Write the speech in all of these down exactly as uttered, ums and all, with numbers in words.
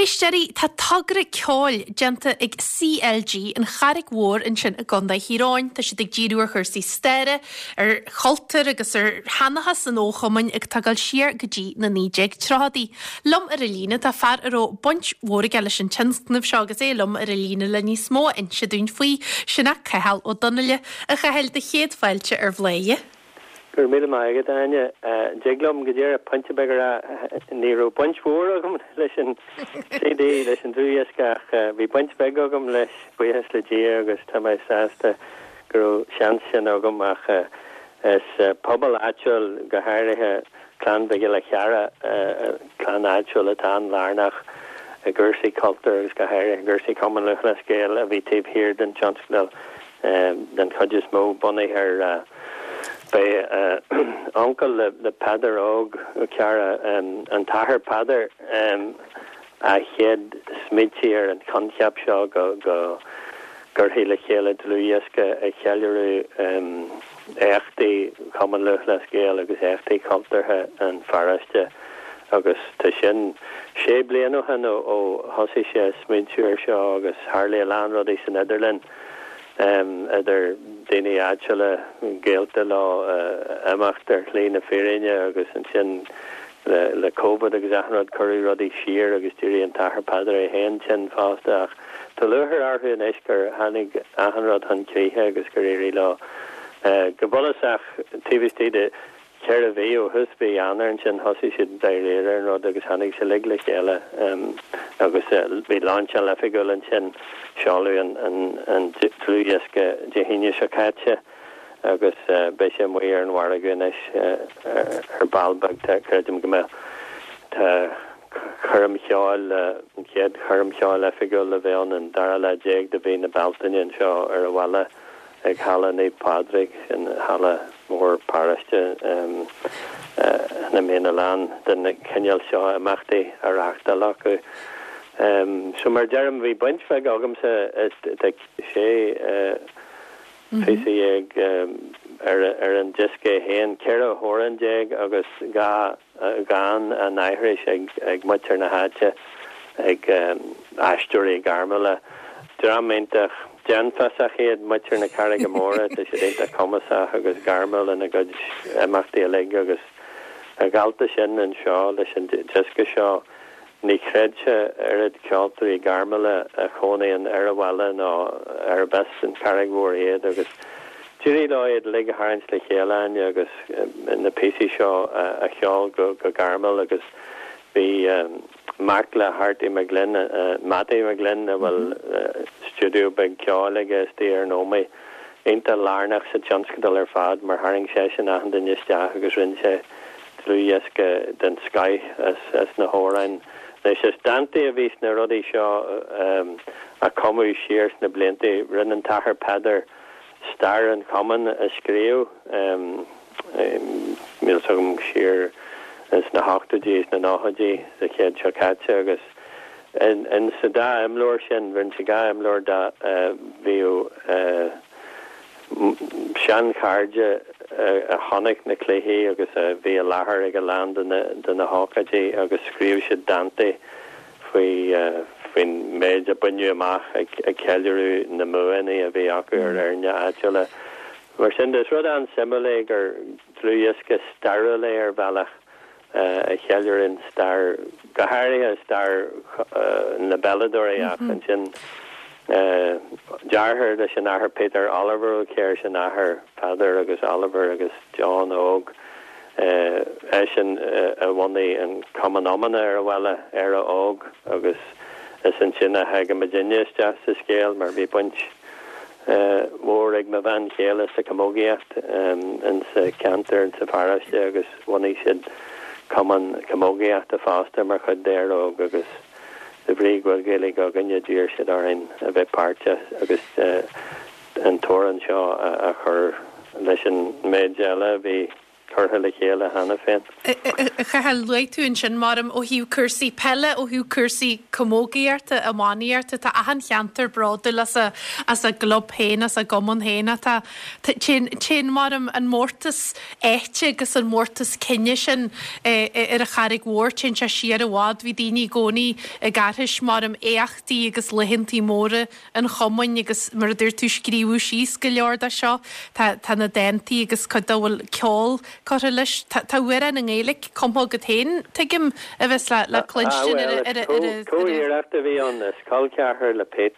Éisteí tá tagra ceáil genta ag C L G an charric mhór in sin a ganda híráin, tá si ag ddíúir chuirsaí steire ar choltar agus ar hanachas san óchamin ag tagal siar go dtí na níéag trádaí. Lom ar a lína tá fear ar ó buint mhór eile sin tinsnamh seo agus é lom ar a lína le níos mó in si dún faoi sinna cehall ó donnaile a chahéil de chéad fáilte ar bléie. Gur mí maige daine jeglom go dtíar a pointe begur níró buint mhór agam leis an C D leis an dúiascach bhí buint beg agam leis buhes le dí agus tá mai sásta gur sean sin agam ach is pobl áitiúil go háirithe clan beige le cheara clan áitiúil atá lárnach a gursaí cultúr agus go háirithe gursaí cuman le scéal a bhí taobh hir den chancellor den chuidir mó bunaí ar Bei uh, uncle le, le padder og Cara um, an tahar padder um, a head smidtier and concept show go go gur hele chele dluieske a chelleru um echti common luchla scale agus echti culture and foreste agus te sin sé bliano han o hosi sé smidtier show agus Harley Landrod is in Netherlands um other Dini actually gelte law uh, amachtar lína férinne agus an sin le, le COVID agus achanrod curry ruddy sheer agus diri an tahar padre hen chin fastach to luher arhu an eisgur hanig achanrod han chéhe agus guriri law uh, gabolasach tvstí de Ceravé o husby anar an sin hosi sid dairere rod agus hanig se ligle chéle um, agus vi launch a lefigul an sin Shalu and and and Trujeske Jehinia Shakacha agus Besha Moir and Waragunish her balbag ta Kerdim Gama ta Karam Shawl Kied Karam Shawl Efigul Leveon and Darala Jeg the Vina Baltinian Shaw or Walla Eg Hala Ne Padrik and Hala more Parashta um Naminalan than Kenyal Shaw Amachti Arakta Laku. Um, so mar derm vi bunch feg agam se de sé fisi ag er er an diske hen kera horan jeg agus ga gan an Irish ag ag mutter na hatche ag ashtori garmela dramintach jan fasach ed mutter na karagamora de sé de komasa agus garmel and a good amachti leg agus ag alta sin an shaw leis an diske shaw Ní creidse ar ad ceoltarí garmala a chónaí an arhile nó ar best an caragmór iad agus tíí láiad le a hains le chéalain agus in na P C seo a cheol go go garmal agus bhí Mark le Harty McGlynn Matty McGlynn a bhfuil studio beg ceáil agus tí ar nómé inta lárnach sa tionscadal ar fad mar haring sé sin a an den isteach agus rinn sé trúiesce den Sky as as na hórain. Leis is dante a vís na rudí seo um, a comú siers na blinte rinn an tahar padder star an common a scríú um, um, mil sogum sier is na hochtadí is na náhadí a chéad chocatse agus en en sa da imlór sin rinn sa ga imlór da bhíú uh, sean cardja a honnig na cléhé agus a bhí a láthair ag a land den na hácadí agus scríú se dante faoi faoin méid a bunne amach ag ceilú na muaní a bhí acu ar airne áitiúile mar sin is rud an simile gur trúiesce starú le ar bhealach a cheilú in star gothairí a star na belladóí ach an sin Uh, Jarher de sin ahar Peter Oliver Ker sin ahar father agus Oliver agus John Og uh, Eshin uh, a wani an commonomana ar wella era Og agus is an sinna hag a Virginia's just a scale mar vi bunch uh, war ag ma van chéle sa camogiacht um, and sa canter and sa faraste agus wani sid common camogiacht a faster mar chud der Og agus the brig was gaelig go ganya dear shit are in a bit part agus uh, an toran shaw a her listen made jala be chutha le chéile hena féin. Cha leitún sin marm ó hiúcursaí pelle ó hiúcursaí commógaíarta a máíarta tá ahan cheantar bradul as a as a glob héin as a gomon héna tá té marm an mórtas éite agus an mórtas cinne sin ar a charig mhór tin se siar a bhád hí daoine gcónaí a garthis marm éachtaí agus lehintí móra an chomain agus mar dúir tú scríú síos go leor a seo tá na déntaí agus chudahfuil ceol chu leis tá bhuiir an ngéalaigh compá go tain tuigim a bheits le le cluinstin Cóíarachta bhí an is cáil ceathir le pét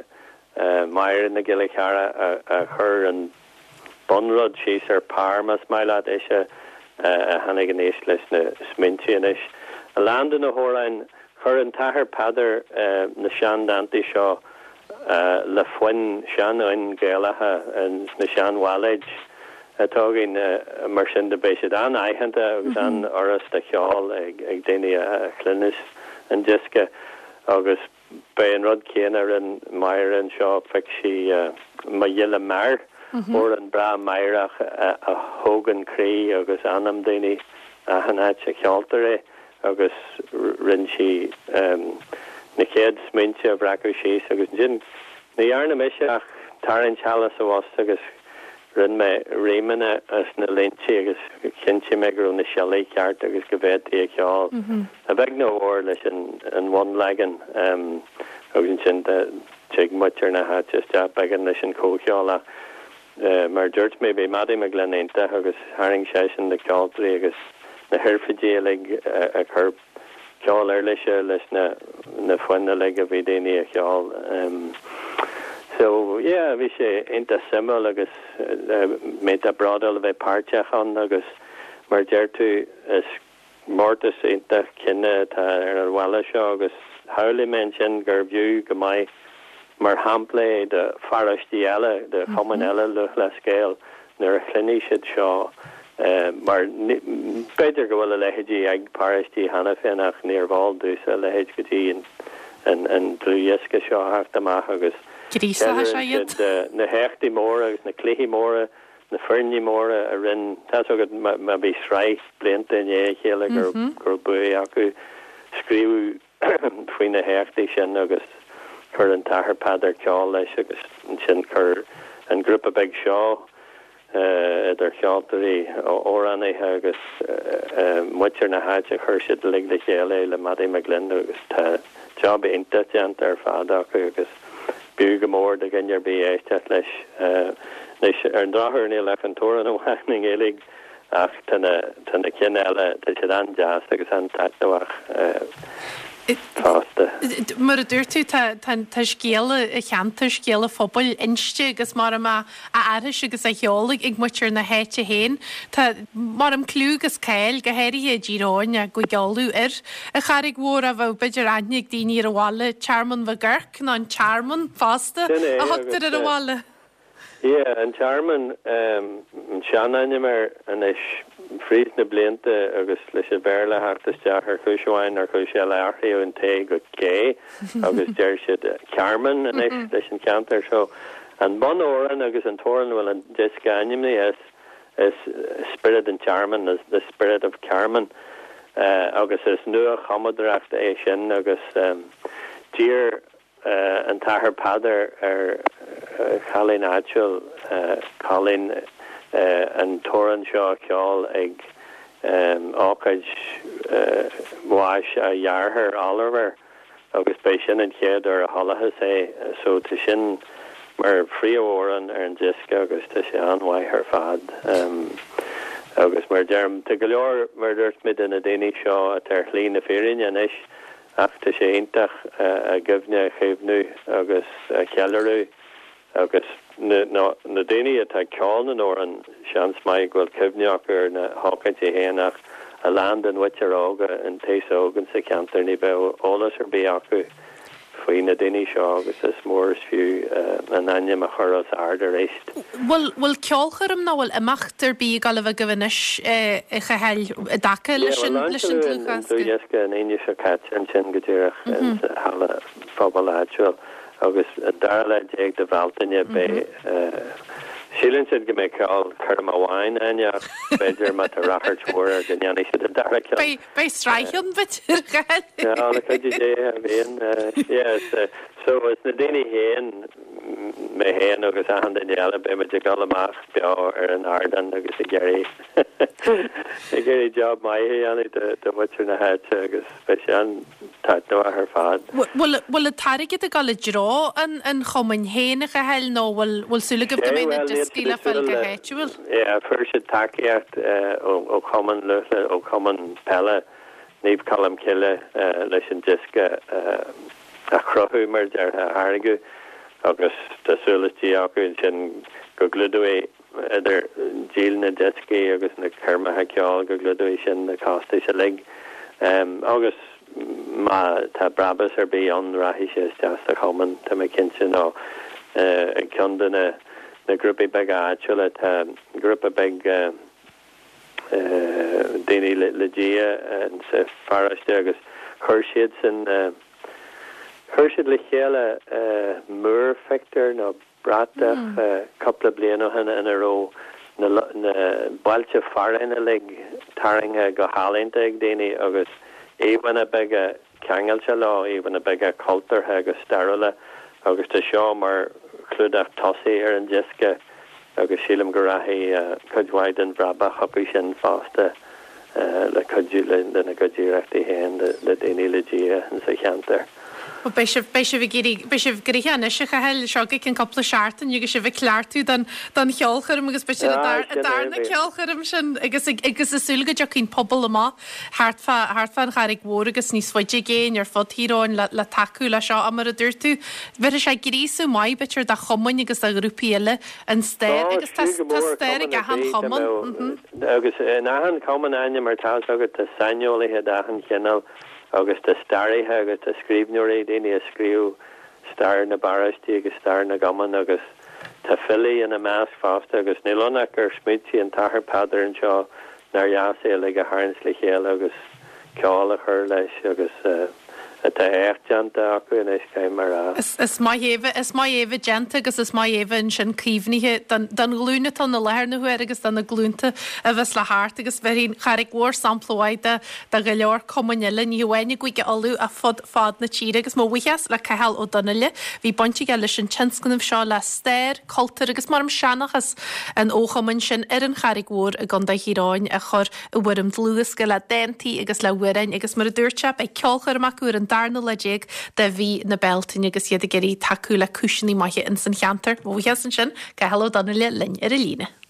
mair na giile cheara a chur an bunrod síos ar pármas maiile é se hanig an éis leis na smintíanis. A land na hórain chur an tathair padar na sean dantaí seo le foin seanáin géalathe an na seanháid atógin mar sin de béisiad an aichanta agus an oras de cheáil ag ag daine a chlunis an disca agus bé an rud céanar an mair an seo feic si ma dhéile mar ó an bra mairach a hógan crí agus anam daine a hanad se cheáltar é agus rinn si na chéad sminte a bracu síos agus sin na dhearna miseach tarann chalas a was agus rinn me réimene as na lintí agus cinse me gur na sealaí ceart agus go bhétaí a ceáil a bheith nó óir leis an bhain legan agus sin teag muir na hat just a began leis an cóceála mar dúirt mé bé madí me glenénta agus haring sé sin de ceáltaí agus na hirfidéalaigh a chur ceáil ar leise leis na na foiine le a bhí daine a ceáil. So yeah, vi sé inta simul agus mé a bradal a bheith páirteach an agus mar deirtu is mórtas inta cinenne tá ar an bhile seo agus hála men sin gur bhiú go maiid mar hapla de farastí eile de choman eile luch le scéal nar a chluní siad seo mar beidir go bhfuil a lehéidí ag páiristí hena fénach níor bháil dús a lehéid gotí an drúhéasca seo hacht amach agus na hechtí móra agus na cléhí móra na ferní móra a rinn tá agad ma bhí sreich blianta é chéile gur gur bu acu scríú faoin na hechtí sin agus chur an tathair padar ceáil leis agus sin chur an grúpa beag seo idir cheáltarí órannaithe agus muir na háte chur siad lig le chéile le madí me glinda agus tá job inta teant ar fád acu agus buúga mór de ginnear bí éiste leis leis ar an dáthir ní le an tóran ó haning élig ach tanna cin eile de si an jazz agus an taitnach fásta. Mar a dúirtú tá scéala a cheantar scéala fphobal inste agus mar a airis agus a cheolaigh ag muir na héite héin Tá mar am clúgus céil go héirí ddíráin a go gealú ar a charig mhór a bh beidir anig daoine ar a bháile Charman bhagurc ná an Charman fásta a thugtar ar a bháile. Ie, an Charman an seanine mar an is frís na blianta agus leis a bhéle hartasteach ar chúiseáin ar chúise learthaí an té go cé agus deir siad Carman an is leis an ceantar seo an bon óran agus an tóran bhfuil an discainimní is is spirit an Charman is the spirit of Carman agus is nua chamadreacht é sin agus tír an tathair padar ar chalín áitiúil chalín an tóran seo ceáil ag ácaid mháis a dhearthar Oliver agus bei sin an chéad ar a halachas é so tá sin mar phríomhóran ar an disca agus tá sé anhaith ar fad agus mar derm te go leor mar dúirt mid in a déine seo a tar chlín na férin anis ach tá sé intach a gibne a chéimhnú agus a cealarú agus na na déine atá ceáin an ó an sean smaid ghfuil cibneach ar na hácaintí héanach a land an witir ága an tééis ógan sa ceantar ní bheith ólas ar bí acu faoin na déine seo agus is mór fiú an aine a choras ardar éist. Bhfuil bhfuil ceolcharm ná bhfuil amachtar bí gal bh gohanis i chaheil a dacha leis an tlúchasca. Dúiesca an aine se cat an sin go dtíireach an hala phobal áitiúil agus darla ag de bhhaltaine bé Sílan siad go méid ceáil chum amháin aine beidir mat a rachart-mhór ar gneanna siad a dara ceáil. Bei sráithionn bitir gael? Ja, na chuidir dé a bhíon. Yes, so is na daoine héan mé héan agus a hand déala be me de gal amach be ar an ardan agus i geirí. I geirí job mai anna de bhatir na het agus speisian tart nó a ar fad. Bhfuil a tarigid a gal a drá an chomain héana a heil nó bhfuil súla go doména de scíla fel go héitúil? Ja, fuair siad takeíocht ó common lucha ó common pelle níomh colm ciile leis an disca a chrothú mar ar airgu agus tásúlatí acu sin go gluúé idir díal na jetski agus na churmathe ceáil go gluúé sin na cásta se lig agus má tá brabas ar bí an rahí sé teas a choman tá mé cinsin ó ag ceandan na na grúpa beg áitiúla tá grúpa beg daoine le dia an sa faraiste agus chuir siad san chuir siad le chéile múr fector nó brata coppla bliana hanna in a ró na bailte farine le taringa go hálínta ag daoine agus éhanna beg a ceangail se lá éhanna beg a cultartha agus starala agus tá seo mar clúdach tosaí ar an disca agus sílam go rathí chudhhaid an bhraba chopaí sin fásta le chudú le na godíreachtaí héan le daoine le dia an sa cheantar. Bei sih gríhéanna se heil seo cin coppla seaartan agus se bh cleartú don cheolcharm agus be darna ceolcharm sin agus agus isúlga de cín pobl amá háartfan charig mhór agus níos foiide géin ar fod híráin le taú le seo amar a dúirtú. Ver sé gríú mai bitir de chomain agus a grúpiile an stéir agus stéir a han choman. Agus náhan common aine mar tá agad tá saolathe dahan chéanal agus tá starithe agus tá scríbniúí daoine a scríú star na baristí agus star na gaman agus tá filií in a meas fásta agus nílónach gur smidtí an tahar padar an seo nar jaasa le a háins le chéal agus ceála chur leis agus tá échtjanta acu in is céim mar a. Is mai éh genta agus is mai éh sin cíomhníthe den glúna tan na leharnú agus den na glúnta a bheits le háart agus bheín charig mhór samploáide de go leor communile níhhaine goige alú a fod fád na tíre agus má bhuias le ceil ó donile hí bonti ge leis an tinscanmh seo le stéir cultar agus marm seannachas an óchaman sin ar an charig mhór a ganda híráin a chur a bhfuirm dlúgus go le déntaí agus le bhuirein agus mar a dúirte ag ceolchar amachú an darna leéig de bhí na beltain agus iad a geirí taú le cisinaí maithe in san cheantar, bhheasan sin go heó donna le linn ar a líne.